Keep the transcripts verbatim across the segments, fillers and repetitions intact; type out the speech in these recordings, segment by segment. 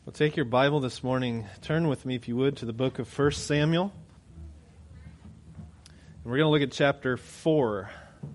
Well, take your Bible this morning. Turn with me, if you would, to the book of First Samuel. And we're going to look at chapter four.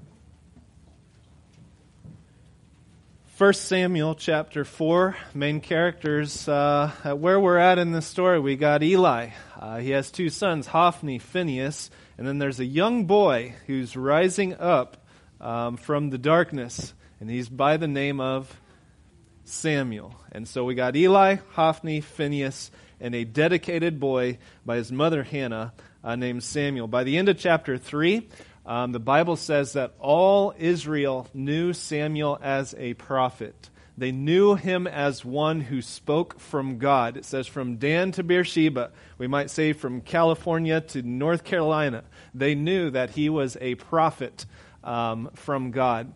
First Samuel chapter four, main characters. Uh, where we're at in this story, we got Eli. Uh, he has two sons, Hophni, Phinehas, and then there's a young boy who's rising up um, from the darkness, and he's by the name of Samuel. And so we got Eli, Hophni, Phinehas, and a dedicated boy by his mother Hannah uh, named Samuel. By the end of chapter three, um, the Bible says that all Israel knew Samuel as a prophet. They knew him as one who spoke from God. It says from Dan to Beersheba, we might say from California to North Carolina. They knew that he was a prophet um, from God.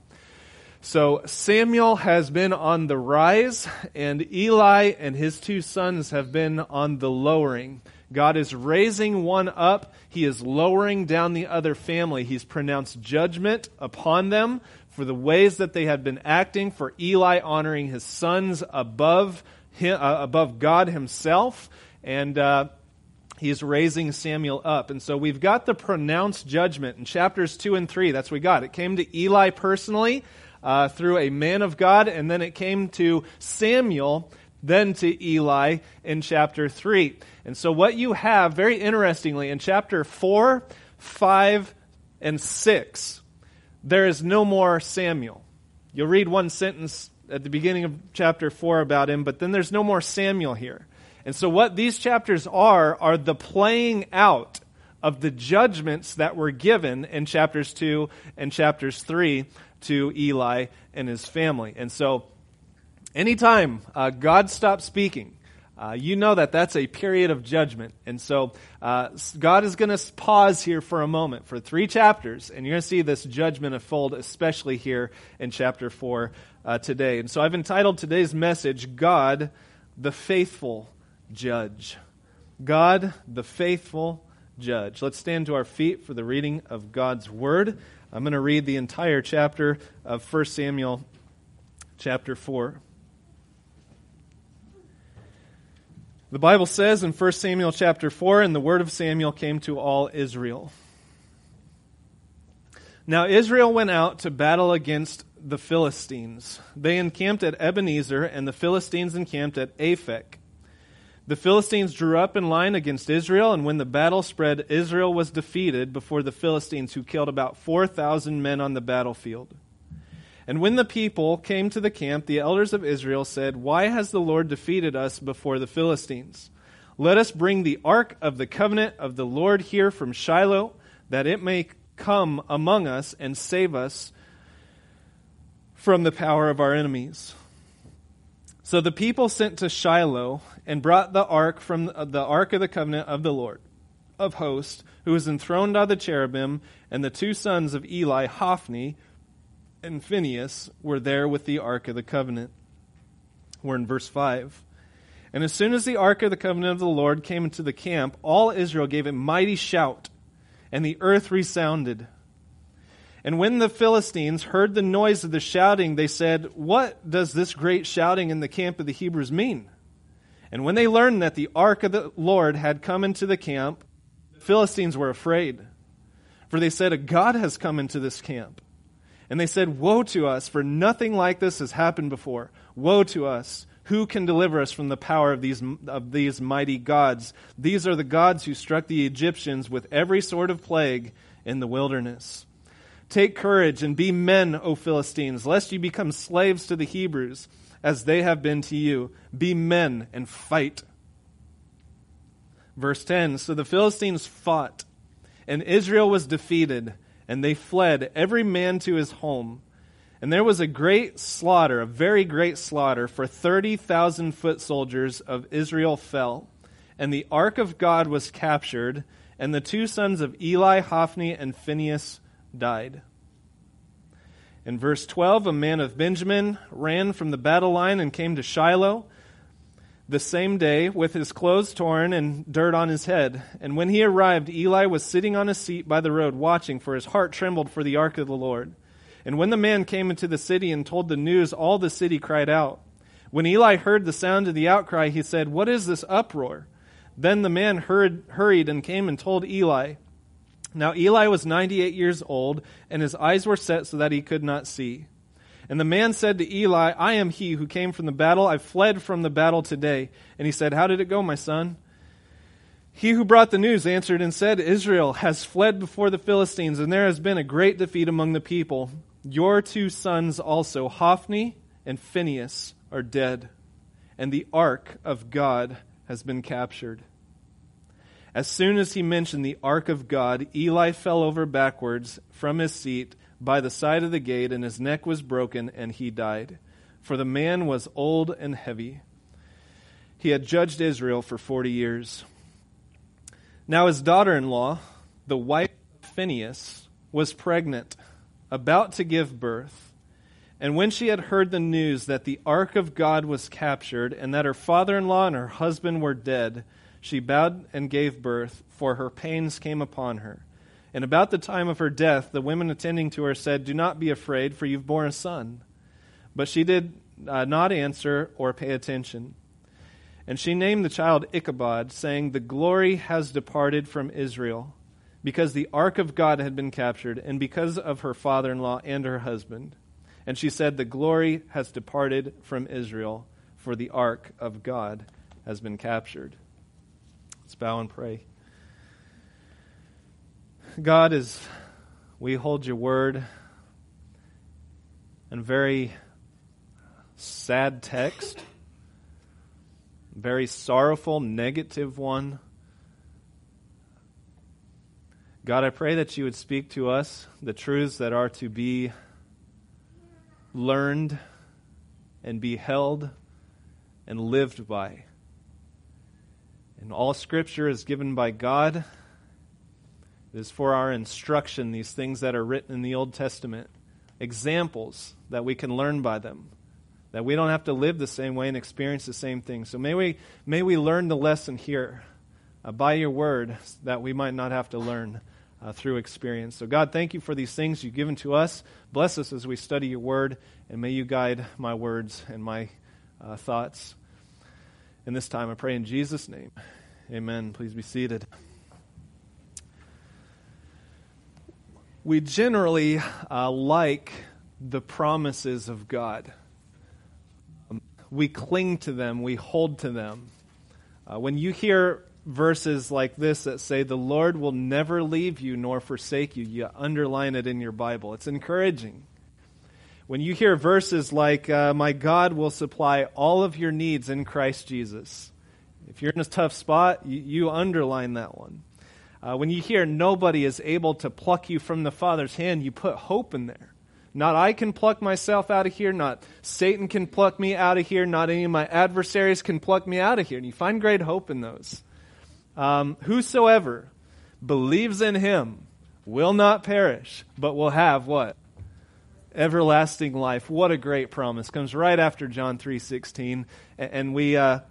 So Samuel has been on the rise, and Eli and his two sons have been on the lowering. God is raising one up. He is lowering down the other family. He's pronounced judgment upon them for the ways that they had been acting, for Eli honoring his sons above him, uh, above God himself, and uh, he is raising Samuel up. And so we've got the pronounced judgment in chapters two and three. That's what we got. It came to Eli personally, Uh, through a man of God, and then it came to Samuel, then to Eli in chapter three. And so what you have, very interestingly, in chapter four, five, and six, there is no more Samuel. You'll read one sentence at the beginning of chapter four about him, but then there's no more Samuel here. And so what these chapters are, are the playing out of the judgments that were given in chapters two and chapters three to Eli and his family. And so anytime uh, God stops speaking, uh, you know that that's a period of judgment. And so uh, God is going to pause here for a moment for three chapters, and you're going to see this judgment unfold, especially here in chapter four uh, today. And so I've entitled today's message, God, the Faithful Judge. God, the Faithful Judge. Let's stand to our feet for the reading of God's Word. I'm going to read the entire chapter of First Samuel chapter four. The Bible says in First Samuel chapter four, and the word of Samuel came to all Israel. Now Israel went out to battle against the Philistines. They encamped at Ebenezer, and the Philistines encamped at Aphek. The Philistines drew up in line against Israel, and when the battle spread, Israel was defeated before the Philistines, who killed about four thousand men on the battlefield. And when the people came to the camp, the elders of Israel said, "Why has the Lord defeated us before the Philistines? Let us bring the ark of the covenant of the Lord here from Shiloh, that it may come among us and save us from the power of our enemies." So the people sent to Shiloh and brought the ark from the ark of the covenant of the Lord of hosts, who was enthroned on the cherubim, and the two sons of Eli, Hophni and Phinehas, were there with the ark of the covenant. We're in verse five. And as soon as the ark of the covenant of the Lord came into the camp, all Israel gave a mighty shout, and the earth resounded. And when the Philistines heard the noise of the shouting, they said, "What does this great shouting in the camp of the Hebrews mean?" And when they learned that the ark of the Lord had come into the camp, the Philistines were afraid. For they said, "A god has come into this camp." And they said, "Woe to us, for nothing like this has happened before. Woe to us! Who can deliver us from the power of these of these mighty gods? These are the gods who struck the Egyptians with every sort of plague in the wilderness. Take courage and be men, O Philistines, lest you become slaves to the Hebrews, as they have been to you. Be men and fight." Verse ten, so the Philistines fought, and Israel was defeated, and they fled, every man to his home. And there was a great slaughter, a very great slaughter, for thirty thousand foot soldiers of Israel fell. And the ark of God was captured, and the two sons of Eli, Hophni, and Phinehas died. In verse twelve, a man of Benjamin ran from the battle line and came to Shiloh the same day with his clothes torn and dirt on his head. And when he arrived, Eli was sitting on a seat by the road watching, for his heart trembled for the ark of the Lord. And when the man came into the city and told the news, all the city cried out. When Eli heard the sound of the outcry, he said, "What is this uproar?" Then the man hurried, hurried and came and told Eli. Now Eli was ninety-eight years old, and his eyes were set so that he could not see. And the man said to Eli, "I am he who came from the battle. I fled from the battle today." And he said, "How did it go, my son?" He who brought the news answered and said, "Israel has fled before the Philistines, and there has been a great defeat among the people. Your two sons also, Hophni and Phinehas, are dead, and the ark of God has been captured." As soon as he mentioned the ark of God, Eli fell over backwards from his seat by the side of the gate, and his neck was broken, and he died. For the man was old and heavy. He had judged Israel for forty years. Now his daughter-in-law, the wife of Phinehas, was pregnant, about to give birth. And when she had heard the news that the ark of God was captured, and that her father-in-law and her husband were dead, she bowed and gave birth, for her pains came upon her. And about the time of her death, the women attending to her said, "Do not be afraid, for you've borne a son." But she did uh, not answer or pay attention. And she named the child Ichabod, saying, "The glory has departed from Israel, because the ark of God had been captured, and because of her father-in-law and her husband." And she said, "The glory has departed from Israel, for the ark of God has been captured." Let's bow and pray. God, as we hold your word in very sad text, very sorrowful, negative one, God, I pray that you would speak to us the truths that are to be learned and be held and lived by. And all Scripture is given by God. It is for our instruction, these things that are written in the Old Testament, examples that we can learn by them, that we don't have to live the same way and experience the same things. So may we may we learn the lesson here uh, by your word, that we might not have to learn uh, through experience. So God, thank you for these things you've given to us. Bless us as we study your word, and may you guide my words and my uh, thoughts. In this time, I pray in Jesus' name. Amen. Please be seated. We generally uh, like the promises of God. Um, we cling to them. We hold to them. Uh, when you hear verses like this that say, "The Lord will never leave you nor forsake you," you underline it in your Bible. It's encouraging. When you hear verses like, uh, "My God will supply all of your needs in Christ Jesus," if you're in a tough spot, you, you underline that one. Uh, when you hear "Nobody is able to pluck you from the Father's hand," you put hope in there. Not I can pluck myself out of here, not Satan can pluck me out of here, not any of my adversaries can pluck me out of here. And you find great hope in those. Um, "Whosoever believes in him will not perish, but will have" what? Everlasting life. What a great promise. Comes right after John three sixteen. And we... Uh,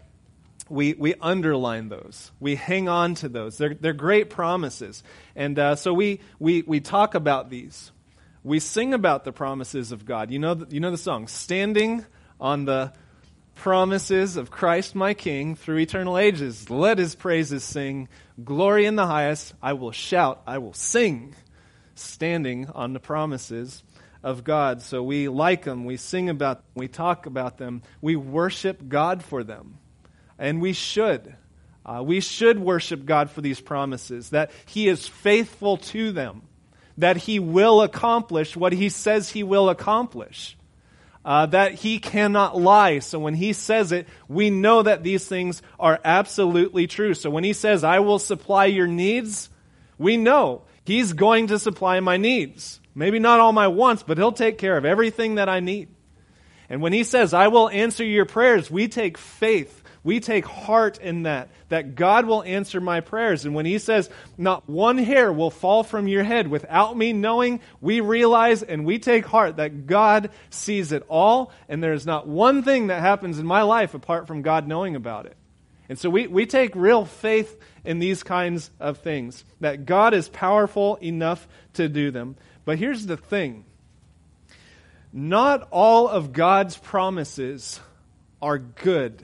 We we underline those. We hang on to those. They're they're great promises, and uh, so we we we talk about these. We sing about the promises of God. You know the, you know the song, "Standing on the promises of Christ my King through eternal ages. Let His praises sing. Glory in the highest. I will shout. I will sing. Standing on the promises of God." So we like them. We sing about them. We talk about them. We worship God for them. And we should. Uh, we should worship God for these promises, that He is faithful to them, that He will accomplish what He says He will accomplish, uh, that He cannot lie. So when He says it, we know that these things are absolutely true. So when He says, "I will supply your needs," we know He's going to supply my needs. Maybe not all my wants, but He'll take care of everything that I need. And when He says, "I will answer your prayers," we take faith. We take heart in that, that God will answer my prayers. And when He says, "Not one hair will fall from your head without me knowing," we realize and we take heart that God sees it all, and there is not one thing that happens in my life apart from God knowing about it. And so we, we take real faith in these kinds of things, that God is powerful enough to do them. But here's the thing. Not all of God's promises are good.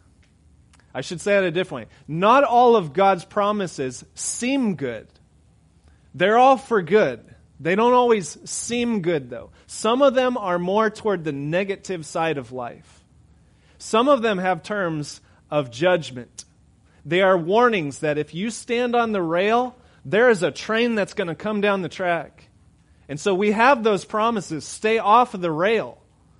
I should say it a different way. Not all of God's promises seem good. They're all for good. They don't always seem good, though. Some of them are more toward the negative side of life. Some of them have terms of judgment. They are warnings that if you stand on the rail, there is a train that's going to come down the track. And so we have those promises. Stay off of the rail.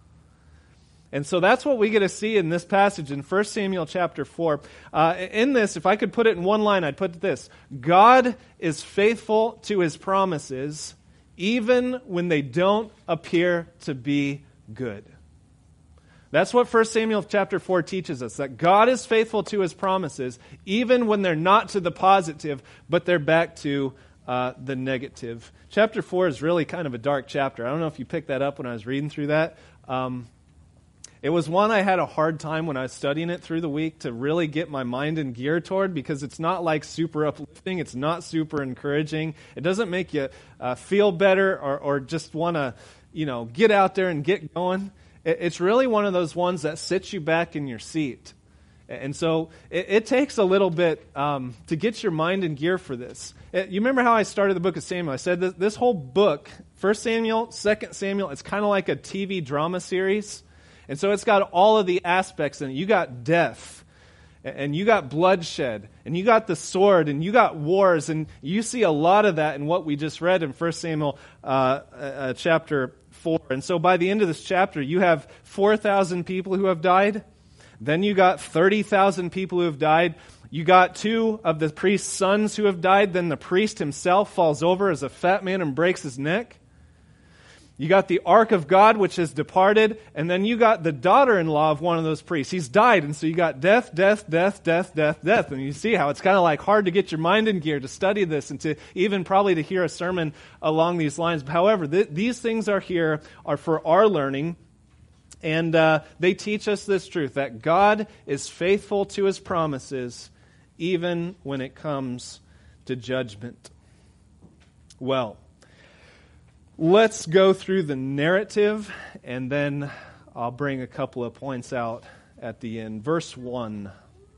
And so that's what we get to see in this passage in First Samuel chapter four. Uh, in this, if I could put it in one line, I'd put it this. God is faithful to his promises even when they don't appear to be good. That's what First Samuel chapter four teaches us, that God is faithful to his promises even when they're not to the positive, but they're back to uh, the negative. Chapter four is really kind of a dark chapter. I don't know if you picked that up when I was reading through that. Um, It was one I had a hard time when I was studying it through the week to really get my mind in gear toward, because it's not like super uplifting. It's not super encouraging. It doesn't make you uh, feel better or, or just want to, you know, get out there and get going. It, it's really one of those ones that sits you back in your seat. And so it, it takes a little bit um, to get your mind in gear for this. It, you remember how I started the book of Samuel? I said this, this whole book, First Samuel, Second Samuel, it's kind of like a T V drama series. And so it's got all of the aspects in it. You got death, and you got bloodshed, and you got the sword, and you got wars, and you see a lot of that in what we just read in First Samuel uh, uh, chapter four. And so by the end of this chapter, you have four thousand people who have died. Then you got thirty thousand people who have died. You got two of the priest's sons who have died. Then the priest himself falls over as a fat man and breaks his neck. You got the ark of God, which has departed, and then you got the daughter-in-law of one of those priests. He's died, and so you got death, death, death, death, death, death. And you see how it's kind of like hard to get your mind in gear to study this and to even probably to hear a sermon along these lines. However, th- these things are here, are for our learning, and uh, they teach us this truth, that God is faithful to his promises even when it comes to judgment. Well, let's go through the narrative, and then I'll bring a couple of points out at the end. Verse one.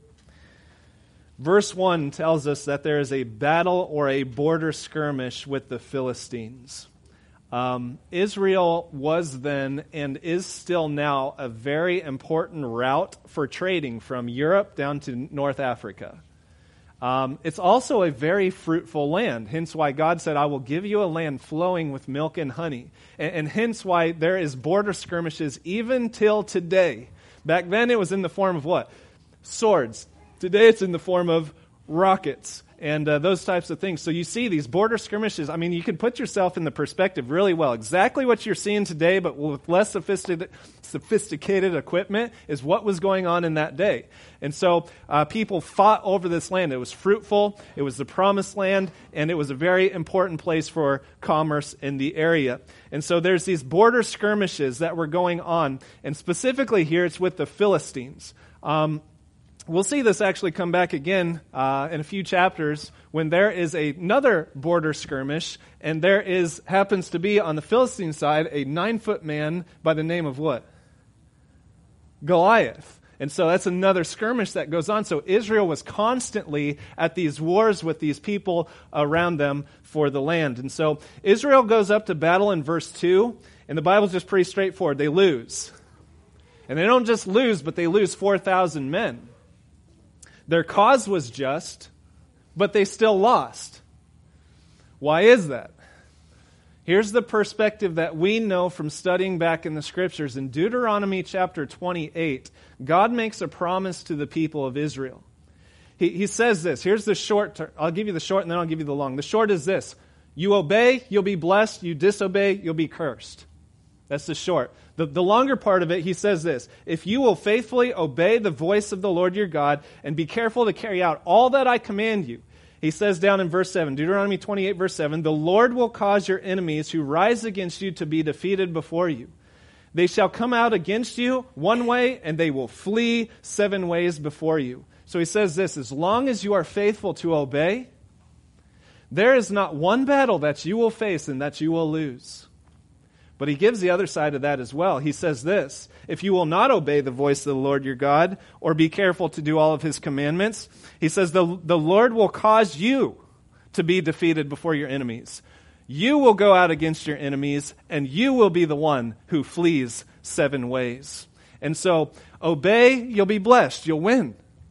Verse one tells us that there is a battle or a border skirmish with the Philistines. Um, Israel was then and is still now a very important route for trading from Europe down to North Africa. Um, it's also a very fruitful land, hence why God said, I will give you a land flowing with milk and honey. And, and hence why there is border skirmishes even till today. Back then it was in the form of what? Swords. Today it's in the form of rockets and uh, those types of things. So you see these border skirmishes. I mean, you can put yourself in the perspective really well. Exactly what you're seeing today, but with less sophisticated, sophisticated equipment, is what was going on in that day. And so uh, people fought over this land. It was fruitful. It was the promised land, and it was a very important place for commerce in the area. And so there's these border skirmishes that were going on, and specifically here it's with the Philistines. Um, We'll see this actually come back again uh, in a few chapters when there is a, another border skirmish, and there is happens to be on the Philistine side a nine-foot man by the name of what? Goliath. And so that's another skirmish that goes on. So Israel was constantly at these wars with these people around them for the land. And so Israel goes up to battle in verse two, and the Bible's just pretty straightforward. They lose. And they don't just lose, but they lose four thousand men. Their cause was just, but they still lost. Why is that? Here's the perspective that we know from studying back in the Scriptures. In Deuteronomy chapter twenty-eight, God makes a promise to the people of Israel. He, he says this. Here's the short. Ter- I'll give you the short and then I'll give you the long. The short is this. You obey, you'll be blessed. You disobey, you'll be cursed. That's the short. The, the longer part of it, he says this. If you will faithfully obey the voice of the Lord your God and be careful to carry out all that I command you, he says down in verse seven, Deuteronomy twenty-eight, verse seven, the Lord will cause your enemies who rise against you to be defeated before you. They shall come out against you one way, and they will flee seven ways before you. So he says this, as long as you are faithful to obey, there is not one battle that you will face and that you will lose. But he gives the other side of that as well. He says this, if you will not obey the voice of the Lord your God, or be careful to do all of his commandments, he says the, the Lord will cause you to be defeated before your enemies. You will go out against your enemies, and you will be the one who flees seven ways. And so, obey, you'll be blessed, you'll win.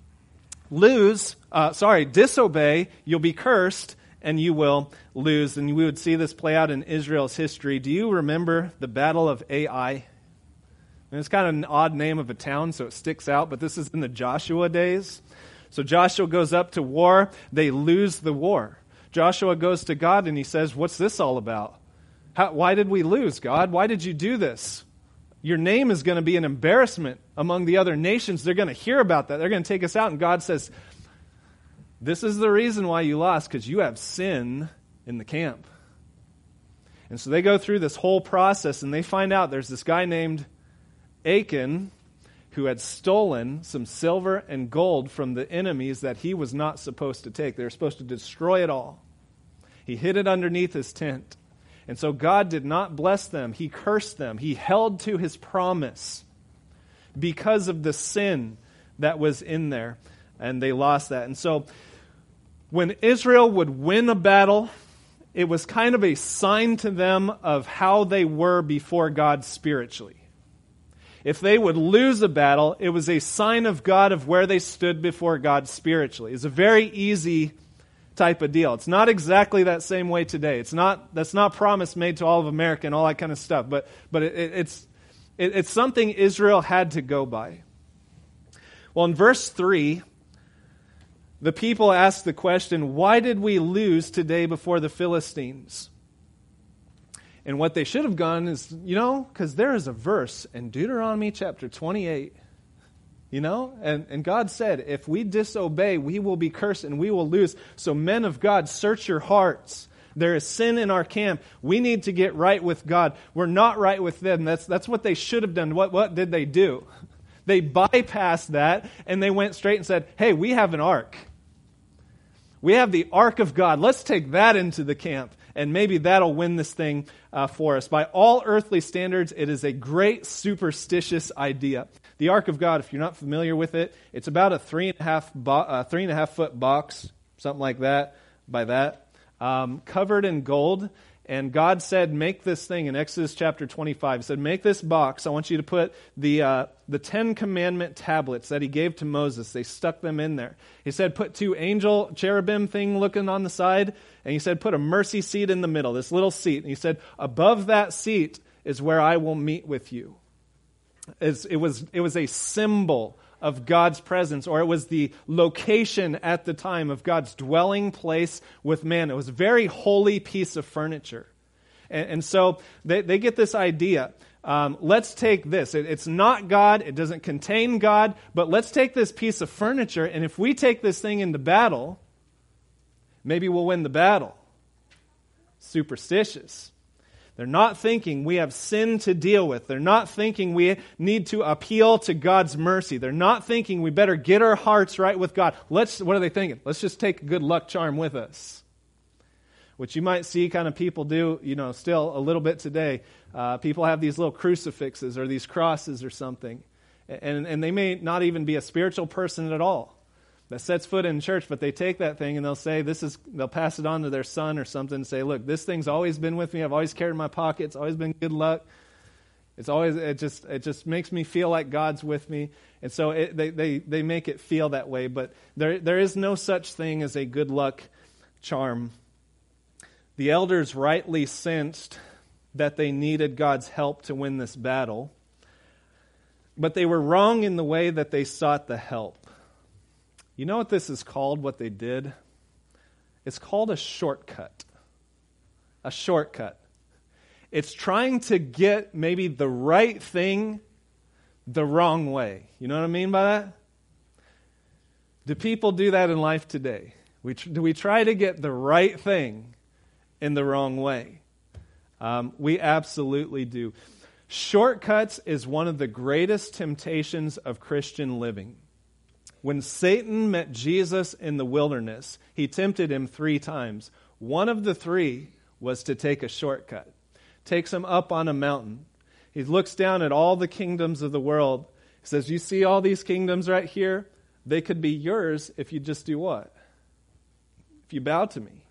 Lose, uh, sorry, disobey, you'll be cursed, and you will lose. And we would see this play out in Israel's history. Do you remember the Battle of Ai? And it's kind of an odd name of a town, so it sticks out, but this is in the Joshua days. So Joshua goes up to war. They lose the war. Joshua goes to God and he says, what's this all about? How, why did we lose, God? Why did you do this? Your name is going to be an embarrassment among the other nations. They're going to hear about that. They're going to take us out. And God says, this is the reason why you lost, because you have sin in the camp. And so they go through this whole process and they find out there's this guy named Achan who had stolen some silver and gold from the enemies that he was not supposed to take. They were supposed to destroy it all. He hid it underneath his tent. And so God did not bless them. He cursed them. He held to his promise because of the sin that was in there. And they lost that. And so when Israel would win a battle, it was kind of a sign to them of how they were before God spiritually. If they would lose a battle, it was a sign of God of where they stood before God spiritually. It's a very easy type of deal. It's not exactly that same way today. It's not, that's not promise made to all of America and all that kind of stuff. But but it, it, it's it, it's something Israel had to go by. Well, in verse three, the people ask the question, why did we lose today before the Philistines? And what they should have gone is, you know, because there is a verse in Deuteronomy chapter twenty-eight, you know, and, and God said, if we disobey, we will be cursed and we will lose. So men of God, search your hearts. There is sin in our camp. We need to get right with God. We're not right with them. That's, that's what they should have done. What, what did they do? They bypassed that and they went straight and said, hey, we have an ark. We have the ark of God. Let's take that into the camp. And maybe that'll win this thing uh, for us. By all earthly standards, it is a great superstitious idea. The Ark of God, if you're not familiar with it, it's about a three and a half bo- uh, three and a half foot box, something like that. By that, um, covered in gold. And God said, "Make this thing." In Exodus chapter twenty-five, He said, "Make this box. I want you to put the uh, the Ten Commandment tablets that He gave to Moses." They stuck them in there. He said, "Put two angel cherubim thing looking on the side." And He said, "Put a mercy seat in the middle, this little seat." And He said, "Above that seat is where I will meet with you." It's, it was it was a symbol of God's presence, or it was the location at the time of God's dwelling place with man. It was a very holy piece of furniture. And, and so they, they get this idea. Um, let's take this. It, it's not God. It doesn't contain God. But let's take this piece of furniture, and if we take this thing into battle, maybe we'll win the battle. Superstitious. They're not thinking we have sin to deal with. They're not thinking we need to appeal to God's mercy. They're not thinking we better get our hearts right with God. Let's, what are they thinking? Let's just take a good luck charm with us. Which you might see kind of people do, you know, still a little bit today. Uh, people have these little crucifixes or these crosses or something. And, and they may not even be a spiritual person at all that sets foot in church, but they take that thing and they'll say, this is, they'll pass it on to their son or something and say, look, this thing's always been with me. I've always carried it in my pocket. It's always been good luck. It's always, it just, it just makes me feel like God's with me. And so it, they, they, they make it feel that way, but there, there is no such thing as a good luck charm. The elders rightly sensed that they needed God's help to win this battle, but they were wrong in the way that they sought the help. You know what this is called, what they did? It's called a shortcut. A shortcut. It's trying to get maybe the right thing the wrong way. You know what I mean by that? Do people do that in life today? We tr- do we try to get the right thing in the wrong way? Um, we absolutely do. Shortcuts is one of the greatest temptations of Christian living. When Satan met Jesus in the wilderness, he tempted him three times. One of the three was to take a shortcut, takes him up on a mountain. He looks down at all the kingdoms of the world. He says, you see all these kingdoms right here? They could be yours if you just do what? If you bow to me.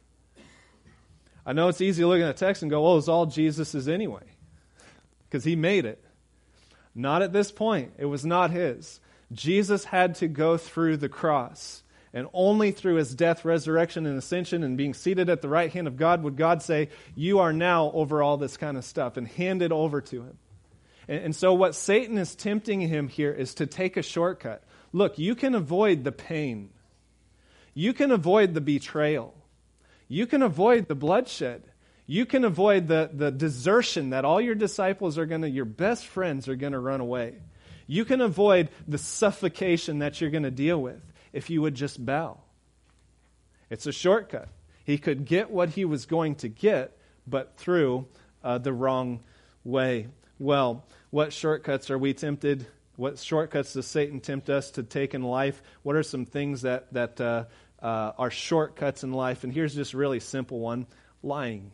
I know it's easy to look at the text and go, well, it's all Jesus's anyway, because he made it. Not at this point. It was not his. Jesus had to go through the cross. And only through his death, resurrection, and ascension and being seated at the right hand of God would God say, you are now over all this kind of stuff, and hand it over to him. And, and so what Satan is tempting him here is to take a shortcut. Look, you can avoid the pain. You can avoid the betrayal. You can avoid the bloodshed. You can avoid the, the desertion that all your disciples are going to, your best friends are going to run away. You can avoid the suffocation that you're going to deal with if you would just bow. It's a shortcut. He could get what he was going to get, but through uh, the wrong way. Well, what shortcuts are we tempted? What shortcuts does Satan tempt us to take in life? What are some things that, that uh, uh, are shortcuts in life? And here's just a really simple one. Lying.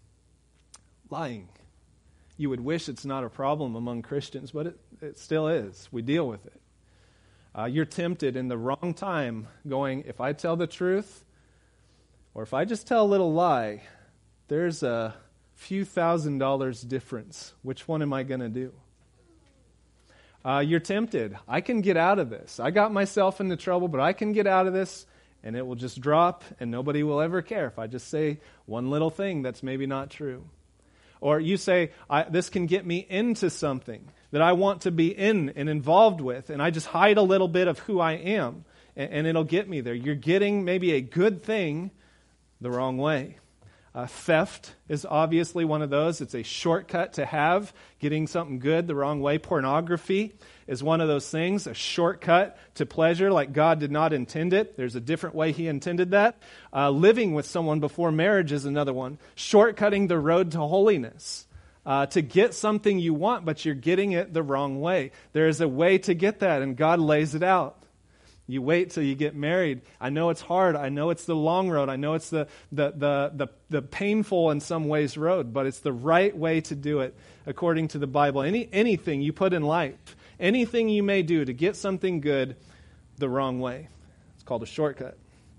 Lying. You would wish it's not a problem among Christians, but it, it still is. We deal with it. Uh, you're tempted in the wrong time going, if I tell the truth, or if I just tell a little lie, there's a few thousand dollars difference. Which one am I going to do? Uh, you're tempted. I can get out of this. I got myself into trouble, but I can get out of this, and it will just drop, and nobody will ever care if I just say one little thing that's maybe not true. Or you say, I, this can get me into something that I want to be in and involved with, and I just hide a little bit of who I am, and, and it'll get me there. You're getting maybe a good thing the wrong way. Uh, theft is obviously one of those. It's a shortcut to have, getting something good the wrong way. Pornography is one of those things, a shortcut to pleasure like God did not intend it. There's a different way he intended that. Uh, living with someone before marriage is another one. Shortcutting the road to holiness. Uh, to get something you want, but you're getting it the wrong way. There is a way to get that, and God lays it out. You wait till you get married. I know it's hard. I know it's the long road. I know it's the the the the, the painful in some ways road, but it's the right way to do it according to the Bible. Any anything you put in life, anything you may do to get something good the wrong way. It's called a shortcut.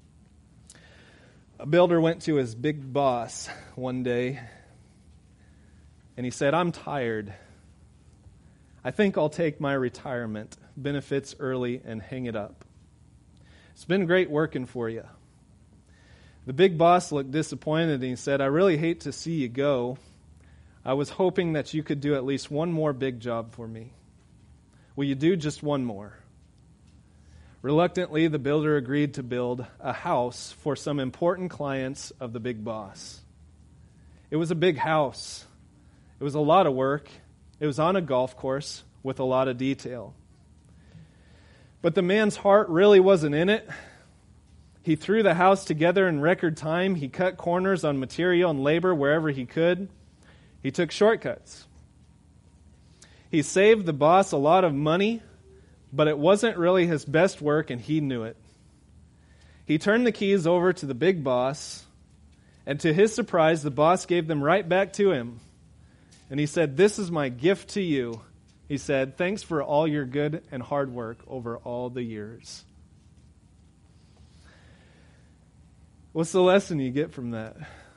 A builder went to his big boss one day, and he said, "I'm tired. I think I'll take my retirement benefits early and hang it up. It's been great working for you." The big boss looked disappointed and he said, "I really hate to see you go. I was hoping that you could do at least one more big job for me. Will you do just one more?" Reluctantly, the builder agreed to build a house for some important clients of the big boss. It was a big house. It was a lot of work. It was on a golf course with a lot of detail. But the man's heart really wasn't in it. He threw the house together in record time. He cut corners on material and labor wherever he could. He took shortcuts. He saved the boss a lot of money, but it wasn't really his best work, and he knew it. He turned the keys over to the big boss, and to his surprise, the boss gave them right back to him. And he said, "This is my gift to you." He said, "Thanks for all your good and hard work over all the years." What's the lesson you get from that?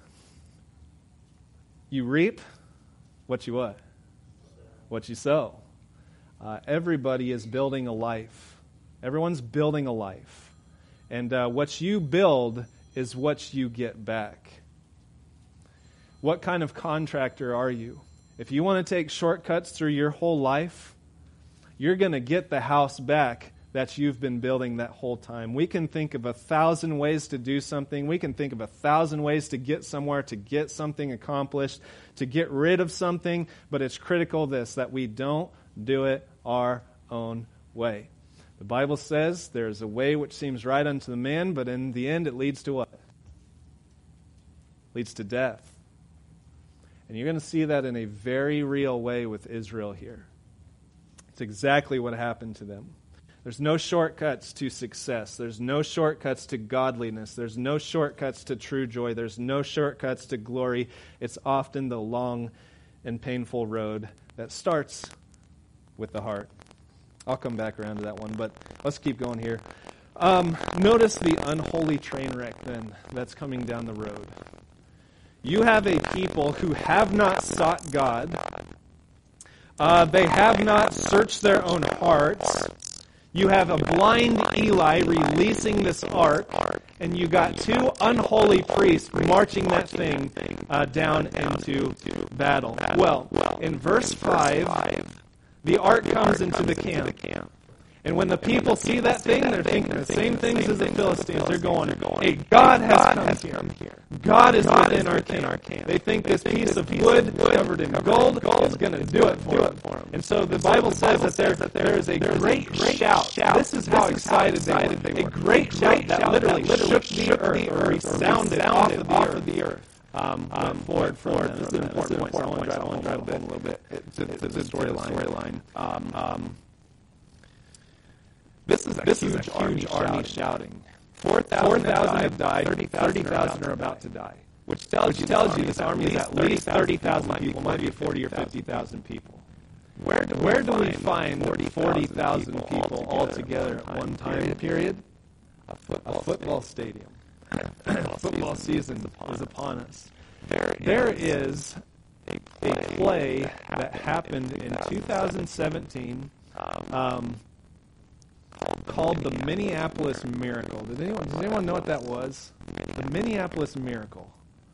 You reap what you what? What you sow. Uh, everybody is building a life. Everyone's building a life. And uh, what you build is what you get back. What kind of contractor are you? If you want to take shortcuts through your whole life, you're going to get the house back that you've been building that whole time. We can think of a thousand ways to do something. We can think of a thousand ways to get somewhere, to get something accomplished, to get rid of something, but it's critical this, that we don't do it our own way. The Bible says there's a way which seems right unto the man, but in the end it leads to what? Leads to death. And you're going to see that in a very real way with Israel here. It's exactly what happened to them. There's no shortcuts to success. There's no shortcuts to godliness. There's no shortcuts to true joy. There's no shortcuts to glory. It's often the long and painful road that starts with the heart. I'll come back around to that one, but let's keep going here. Um, notice the unholy train wreck then that's coming down the road. You have a people who have not sought God. Uh, they have not searched their own hearts. You have a blind Eli releasing this ark, and you got two unholy priests marching that thing uh, down into battle. Well, in verse five, the ark comes into the camp. And when the people see that thing, they're thinking the same things as the Philistines. They're going, hey, God has come here. God is within our camp. They think this piece of wood covered in gold is going to do it for them. And so the Bible says that there, there is a great shout. This is how excited they were. A great shout that literally shook the earth or resounded off of the earth. Um, um, forward, forward. This is an important point. So I want to drive, drive a bit, a little bit to, to the storyline. Um, um, This is a this huge, is a huge army, army shouting. four thousand have died, thirty thousand are about to die. Which tells, which tells you this army is at least thirty thousand people, might be forty or fifty thousand people. Where do, Where do we find forty thousand people all together at one time period? A football, a football stadium. Football season is upon us. There is a play that happened in two thousand seventeen. Um, called the Minneapolis Miracle. Did anyone, does anyone know what that was? The Minneapolis Miracle.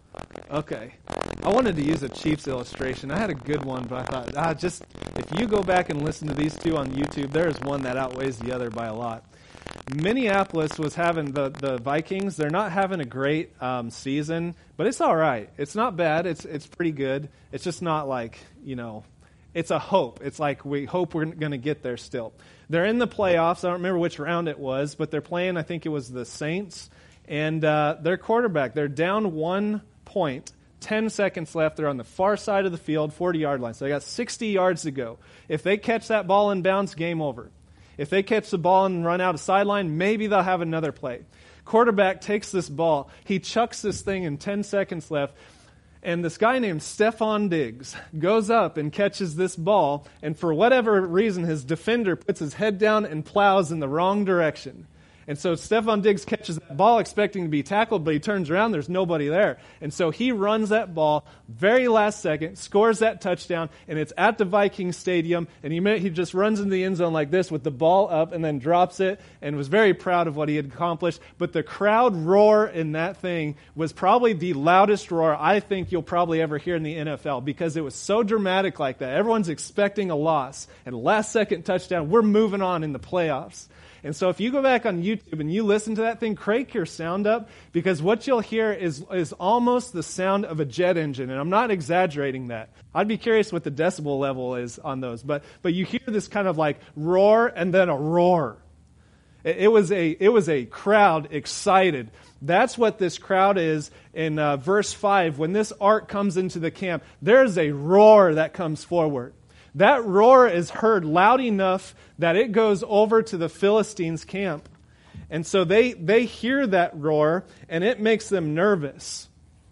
Okay. I wanted to use a Chiefs illustration. I had a good one, but I thought, ah, just, if you go back and listen to these two on YouTube, there is one that outweighs the other by a lot. Minneapolis was having, the, the Vikings, they're not having a great um, season, but it's all right. It's not bad. It's, it's pretty good. It's just not like, you know, it's a hope. It's like we hope we're going to get there still. They're in the playoffs. I don't remember which round it was, but they're playing, I think it was the Saints. And uh, their quarterback, they're down one point, ten seconds left. They're on the far side of the field, forty-yard line. So they got sixty yards to go. If they catch that ball in bounds, game over. If they catch the ball and run out of sideline, maybe they'll have another play. Quarterback takes this ball. He chucks this thing in ten seconds left. And this guy named Stefon Diggs goes up and catches this ball, and for whatever reason, his defender puts his head down and plows in the wrong direction. And so Stefon Diggs catches that ball expecting to be tackled, but he turns around, there's nobody there. And so he runs that ball, very last second, scores that touchdown, and it's at the Viking Stadium, and he he just runs into the end zone like this with the ball up and then drops it, and was very proud of what he had accomplished. But the crowd roar in that thing was probably the loudest roar I think you'll probably ever hear in the N F L, because it was so dramatic like that. Everyone's expecting a loss, and last second touchdown, we're moving on in the playoffs. And so if you go back on YouTube and you listen to that thing, crank your sound up, because what you'll hear is is almost the sound of a jet engine. And I'm not exaggerating that. I'd be curious what the decibel level is on those. But but you hear this kind of like roar and then a roar. It, it was a it was a crowd excited. That's what this crowd is in uh, verse five. When this ark comes into the camp, there's a roar that comes forward. That roar is heard loud enough that it goes over to the Philistines' camp. And so they, they hear that roar, and it makes them nervous.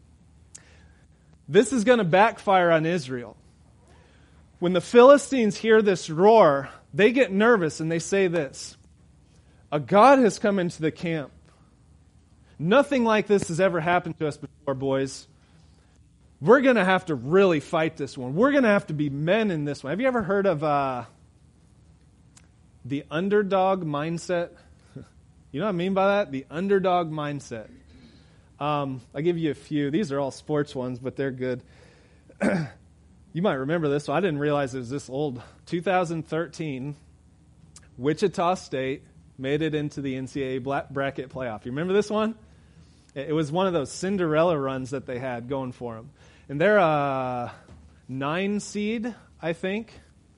This is going to backfire on Israel. When the Philistines hear this roar, they get nervous, and they say this: a God has come into the camp. Nothing like this has ever happened to us before, boys. We're going to have to really fight this one. We're going to have to be men in this one. Have you ever heard of uh, the underdog mindset? You know what I mean by that? The underdog mindset. Um, I'll give you a few. These are all sports ones, but they're good. You might remember this one. I didn't realize it was this old. two thousand thirteen, Wichita State made it into the N C double A bracket playoff. You remember this one? It was one of those Cinderella runs that they had going for them. And they're a nine seed, I think.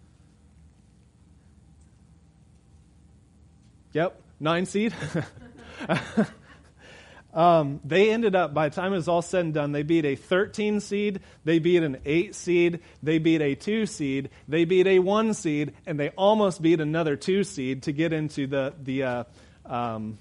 Yep, nine seed. um, they ended up, by the time it was all said and done, they beat a thirteen seed, they beat an eight seed, they beat a two seed, they beat a one seed, and they almost beat another two seed to get into the, the uh, um,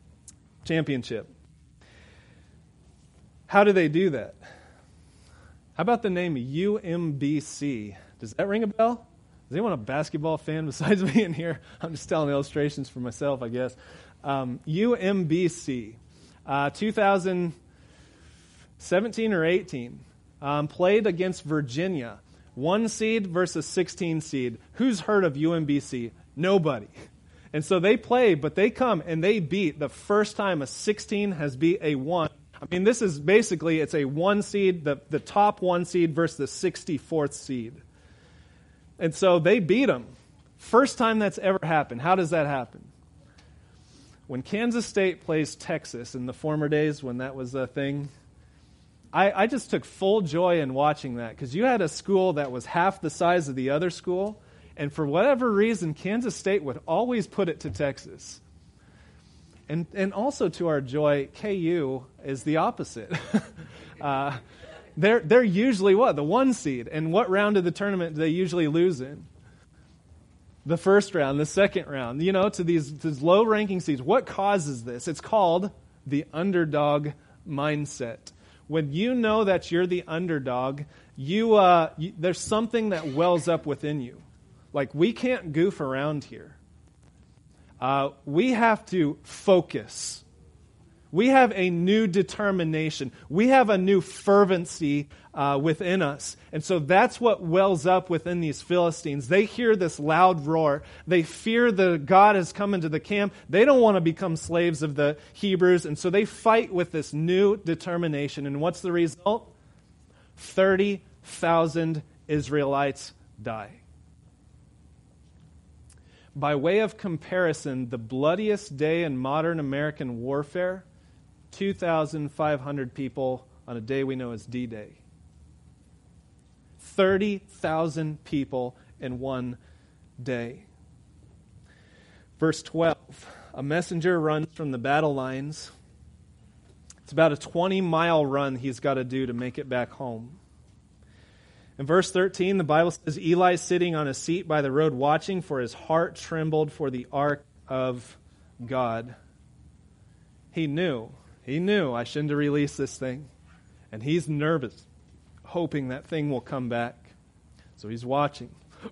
championship. How do they do that? How about the name U M B C? Does that ring a bell? Is anyone a basketball fan besides me in here? I'm just telling illustrations for myself, I guess. Um, U M B C, uh, two thousand seventeen or eighteen, um, played against Virginia. One seed versus sixteen seed. Who's heard of U M B C? Nobody. And so they play, but they come and they beat the first time a sixteen has beat a one. I mean, this is basically, it's a one seed, the, the top one seed versus the sixty-fourth seed. And so they beat them. First time that's ever happened. How does that happen? When Kansas State plays Texas in the former days when that was a thing, I, I just took full joy in watching that because you had a school that was half the size of the other school, and for whatever reason, Kansas State would always put it to Texas. And and also to our joy, K U is the opposite. uh, they're they're usually what? The one seed. And what round of the tournament do they usually lose in? The first round, the second round. You know, to these, these low-ranking seeds. What causes this? It's called the underdog mindset. When you know that you're the underdog, you, uh, you there's something that wells up within you. Like, we can't goof around here. Uh, we have to focus. We have a new determination. We have a new fervency uh, within us. And so that's what wells up within these Philistines. They hear this loud roar. They fear that God has come into the camp. They don't want to become slaves of the Hebrews. And so they fight with this new determination. And what's the result? thirty thousand Israelites die. By way of comparison, the bloodiest day in modern American warfare, two thousand five hundred people on a day we know as D-Day. thirty thousand people in one day. Verse twelve, a messenger runs from the battle lines. It's about a twenty-mile run he's got to do to make it back home. In verse thirteen, the Bible says, Eli sitting on a seat by the road watching, for his heart trembled for the ark of God. He knew, he knew I shouldn't have released this thing. And he's nervous, hoping that thing will come back. So he's watching.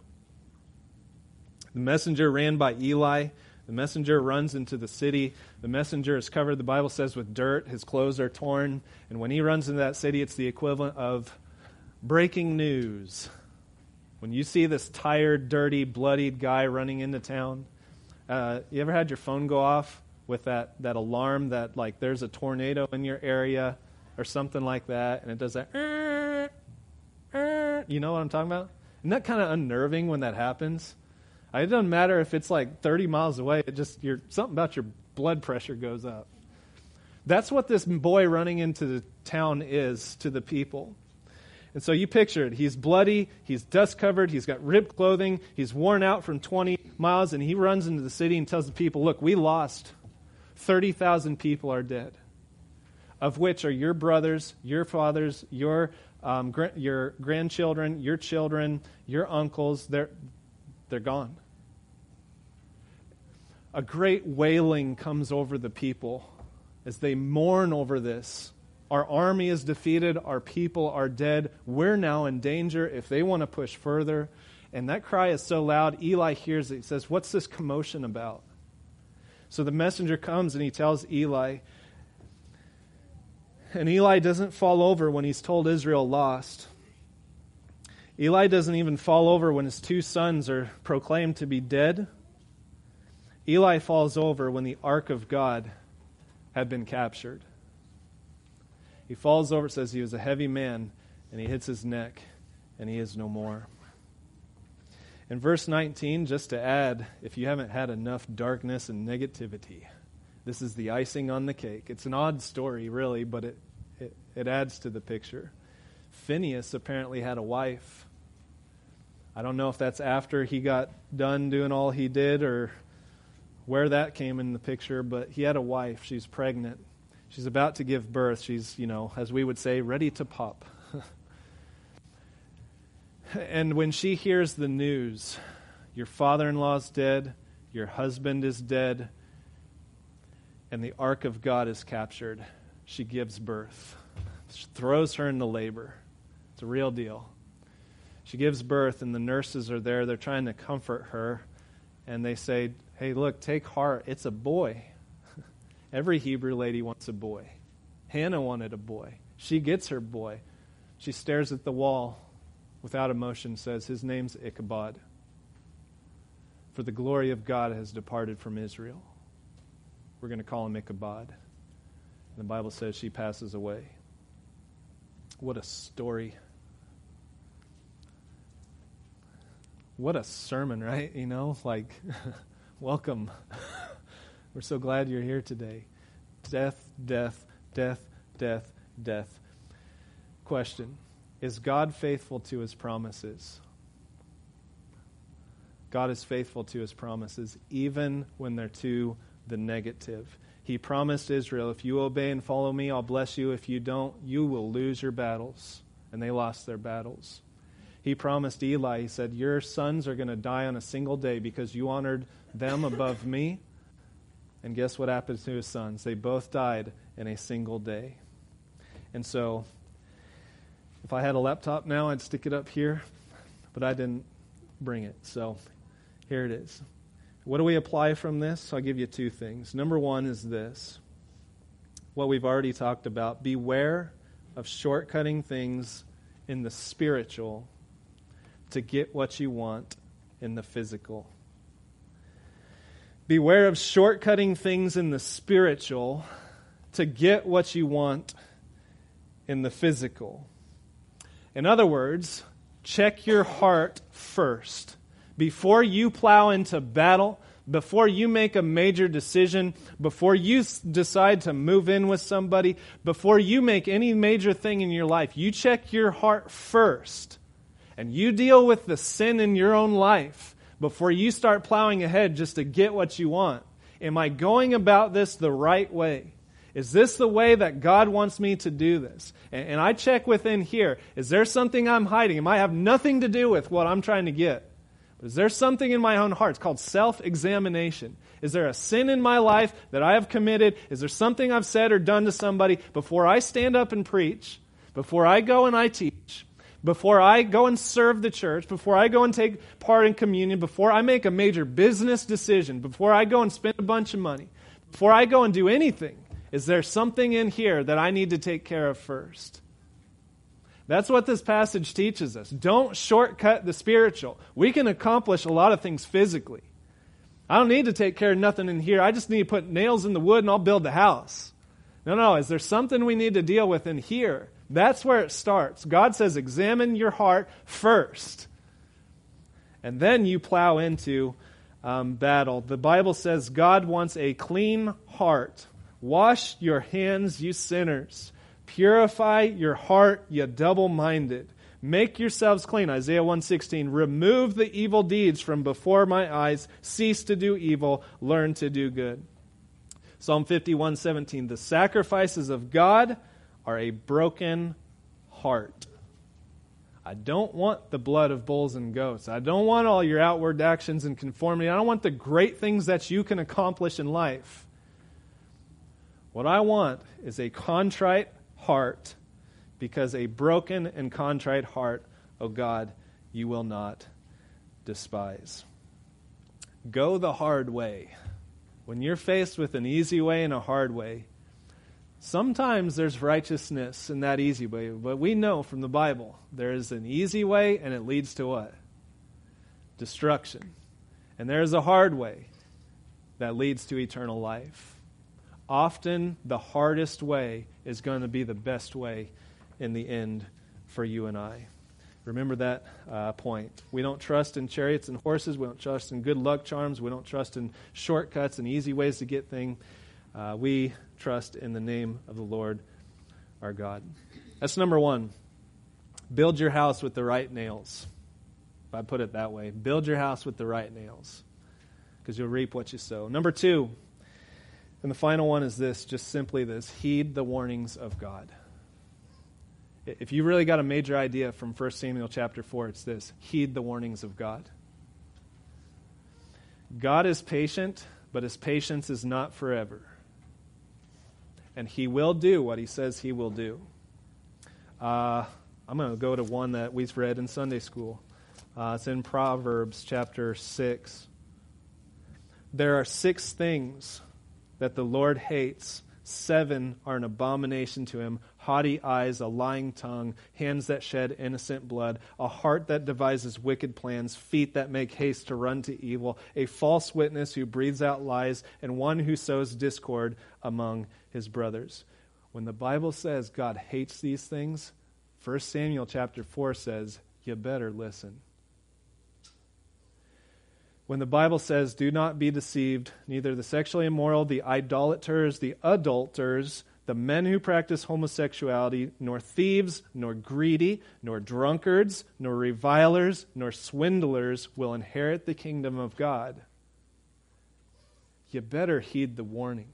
The messenger ran by Eli. The messenger runs into the city. The messenger is covered, the Bible says, with dirt. His clothes are torn. And when he runs into that city, it's the equivalent of breaking news. When you see this tired, dirty, bloodied guy running into town, uh, you ever had your phone go off with that, that alarm that, like, there's a tornado in your area or something like that, and it does that, er, er, you know what I'm talking about? Isn't that kind of unnerving when that happens? It doesn't matter if it's like thirty miles away, it just, you're, something about your blood pressure goes up. That's what this boy running into the town is to the people. And so you picture it. He's bloody, he's dust-covered, he's got ripped clothing, he's worn out from twenty miles, and he runs into the city and tells the people, look, we lost. thirty thousand people are dead, of which are your brothers, your fathers, your um, gra- your grandchildren, your children, your uncles. They're, they're gone. A great wailing comes over the people as they mourn over this. Our army is defeated. Our people are dead. We're now in danger if they want to push further. And that cry is so loud, Eli hears it. He says, what's this commotion about? So the messenger comes and he tells Eli. And Eli doesn't fall over when he's told Israel lost. Eli doesn't even fall over when his two sons are proclaimed to be dead. Eli falls over when the ark of God had been captured. He falls over, it says he was a heavy man, and he hits his neck, and he is no more. In verse nineteen, just to add, if you haven't had enough darkness and negativity, this is the icing on the cake. It's an odd story, really, but it, it, it adds to the picture. Phinehas apparently had a wife. I don't know if that's after he got done doing all he did or where that came in the picture, but he had a wife. She's pregnant. She's about to give birth. She's, you know, as we would say, ready to pop. And when she hears the news, your father-in-law's dead, your husband is dead, and the ark of God is captured, she gives birth. She throws her into labor. It's a real deal. She gives birth, and the nurses are there. They're trying to comfort her, and they say, hey, look, take heart. It's a boy. Every Hebrew lady wants a boy. Hannah wanted a boy. She gets her boy. She stares at the wall without emotion, says, his name's Ichabod. For the glory of God has departed from Israel. We're going to call him Ichabod. And the Bible says she passes away. What a story. What a sermon, right? You know, like, welcome. We're so glad you're here today. Death, death, death, death, death. Question, is God faithful to his promises? God is faithful to his promises, even when they're to the negative. He promised Israel, if you obey and follow me, I'll bless you. If you don't, you will lose your battles. And they lost their battles. He promised Eli, he said, your sons are going to die on a single day because you honored them above me. And guess what happened to his sons? They both died in a single day. And so, if I had a laptop now, I'd stick it up here, but I didn't bring it. So, here it is. What do we apply from this? I'll give you two things. Number one is this. What we've already talked about. Beware of shortcutting things in the spiritual to get what you want in the physical. Beware of shortcutting things in the spiritual to get what you want in the physical. In other words, check your heart first. Before you plow into battle, before you make a major decision, before you s- decide to move in with somebody, before you make any major thing in your life, you check your heart first. And you deal with the sin in your own life before you start plowing ahead just to get what you want. Am I going about this the right way? Is this the way that God wants me to do this? And, and I check within here. Is there something I'm hiding? It might have nothing to do with what I'm trying to get. But is there something in my own heart? It's called self-examination. Is there a sin in my life that I have committed? Is there something I've said or done to somebody before I stand up and preach, before I go and I teach, before I go and serve the church, before I go and take part in communion, before I make a major business decision, before I go and spend a bunch of money, before I go and do anything, is there something in here that I need to take care of first? That's what this passage teaches us. Don't shortcut the spiritual. We can accomplish a lot of things physically. I don't need to take care of nothing in here. I just need to put nails in the wood and I'll build the house. No, no. Is there something we need to deal with in here? That's where it starts. God says, examine your heart first. And then you plow into um, battle. The Bible says God wants a clean heart. Wash your hands, you sinners. Purify your heart, you double-minded. Make yourselves clean. Isaiah one sixteen. Remove the evil deeds from before my eyes. Cease to do evil. Learn to do good. Psalm fifty-one seventeen. The sacrifices of God are a broken heart. I don't want the blood of bulls and goats. I don't want all your outward actions and conformity. I don't want the great things that you can accomplish in life. What I want is a contrite heart, because a broken and contrite heart, O God, you will not despise. Go the hard way. When you're faced with an easy way and a hard way, sometimes there's righteousness in that easy way, but we know from the Bible there is an easy way and it leads to what? Destruction. And there is a hard way that leads to eternal life. Often the hardest way is going to be the best way in the end for you and I. Remember that uh, point. We don't trust in chariots and horses. We don't trust in good luck charms. We don't trust in shortcuts and easy ways to get things. Uh, we trust in the name of the Lord our God. That's number one. Build your house with the right nails. If I put it that way. Build your house with the right nails, because you'll reap what you sow. Number two, and the final one is this, just simply this: heed the warnings of God. If you really got a major idea from First Samuel chapter four, it's this: heed the warnings of God. God is patient, but his patience is not forever. And he will do what he says he will do. Uh, I'm going to go to one that we've read in Sunday school. Uh, it's in Proverbs chapter six. There are six things that the Lord hates. Seven are an abomination to him: haughty eyes, a lying tongue, hands that shed innocent blood, a heart that devises wicked plans, feet that make haste to run to evil, a false witness who breathes out lies, and one who sows discord among his brothers. When the Bible says God hates these things, First Samuel chapter four says, you better listen. When the Bible says, do not be deceived, neither the sexually immoral, the idolaters, the adulterers, the men who practice homosexuality, nor thieves, nor greedy, nor drunkards, nor revilers, nor swindlers will inherit the kingdom of God. You better heed the warning.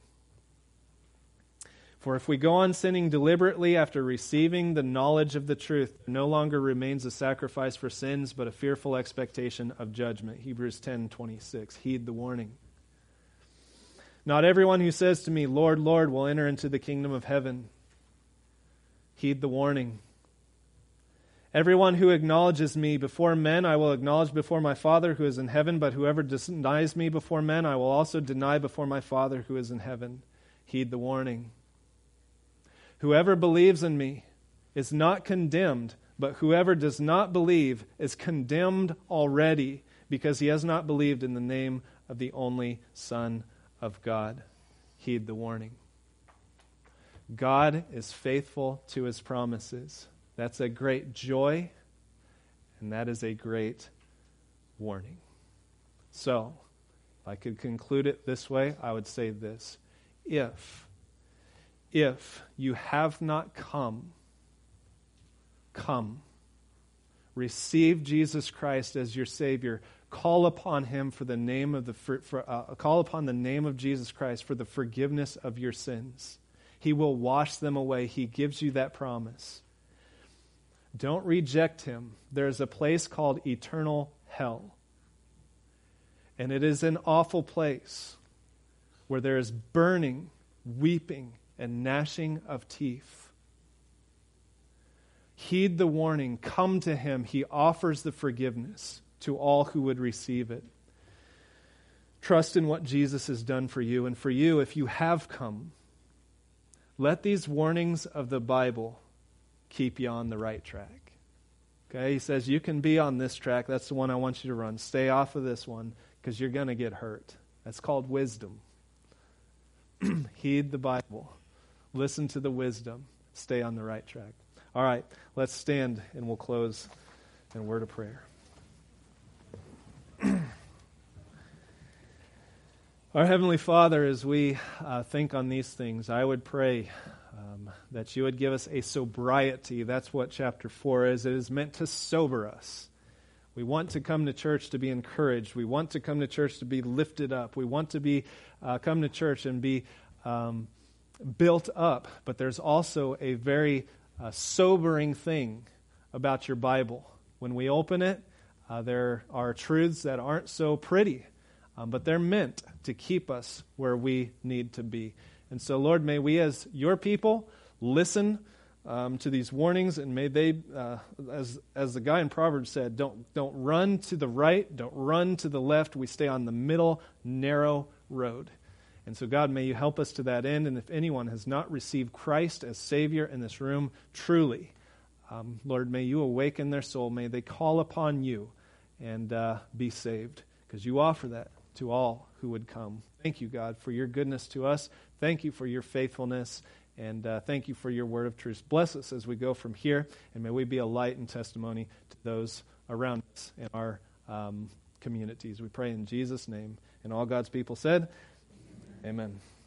For if we go on sinning deliberately after receiving the knowledge of the truth, there no longer remains a sacrifice for sins, but a fearful expectation of judgment. Hebrews ten twenty-six. Heed the warning. Not everyone who says to me, Lord, Lord, will enter into the kingdom of heaven. Heed the warning. Everyone who acknowledges me before men, I will acknowledge before my Father who is in heaven, but whoever denies me before men, I will also deny before my Father who is in heaven. Heed the warning. Whoever believes in me is not condemned, but whoever does not believe is condemned already, because he has not believed in the name of the only Son of God. Heed the warning. God is faithful to his promises. That's a great joy, and that is a great warning. So, if I could conclude it this way, I would say this. If If you have not come, come. Receive Jesus Christ as your Savior. Call upon him for the name of the for, for, uh, call upon the name of Jesus Christ for the forgiveness of your sins. He will wash them away. He gives you that promise. Don't reject him. There's a place called eternal hell. And it is an awful place where there is burning, weeping, and gnashing of teeth. Heed the warning. Come to him. He offers the forgiveness to all who would receive it. Trust in what Jesus has done for you. And for you, if you have come, let these warnings of the Bible keep you on the right track. Okay, he says you can be on this track. That's the one I want you to run. Stay off of this one because you're going to get hurt. That's called wisdom. Heed the Bible. Listen to the wisdom. Stay on the right track. All right, let's stand and we'll close in a word of prayer. Our Heavenly Father, as we uh, think on these things, I would pray um, that you would give us a sobriety. That's what chapter four is. It is meant to sober us. We want to come to church to be encouraged. We want to come to church to be lifted up. We want to be uh, come to church and be um, built up. But there's also a very uh, sobering thing about your Bible. When we open it, uh, there are truths that aren't so pretty, um, but they're meant to keep us where we need to be. And so, Lord, may we as your people listen Um, to these warnings, and may they, uh, as as the guy in Proverbs said, don't don't run to the right, don't run to the left. We stay on the middle, narrow road. And so, God, may you help us to that end. And if anyone has not received Christ as Savior in this room, truly, um, Lord, may you awaken their soul. May they call upon you and uh, be saved, because you offer that to all who would come. Thank you, God, for your goodness to us. Thank you for your faithfulness. And uh, thank you for your word of truth. Bless us as we go from here, and may we be a light and testimony to those around us in our um, communities. We pray in Jesus' name. And all God's people said, amen. Amen.